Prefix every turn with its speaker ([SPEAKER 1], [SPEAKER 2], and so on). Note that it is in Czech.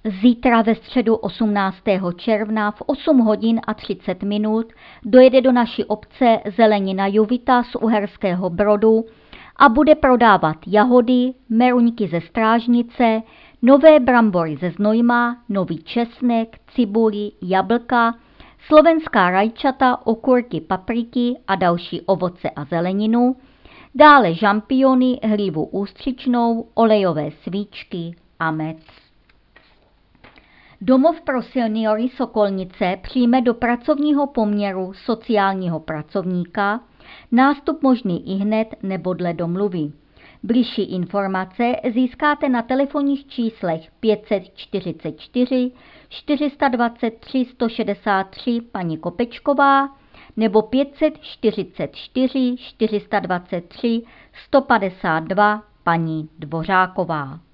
[SPEAKER 1] Zítra ve středu 18. června v 8 hodin a 30 minut dojede do naší obce zelenina Juvita z Uherského Brodu a bude prodávat jahody, meruňky ze Strážnice, nové brambory ze Znojma, nový česnek, cibuli, jablka, slovenská rajčata, okurky, papriky a další ovoce a zeleninu, dále žampiony, hlívu ústřičnou, olejové svíčky a med. Domov pro seniory Sokolnice přijme do pracovního poměru sociálního pracovníka, nástup možný ihned nebo dle domluvy. Bližší informace získáte na telefonních číslech 544 423 163 paní Kopečková nebo 544 423 152 paní Dvořáková.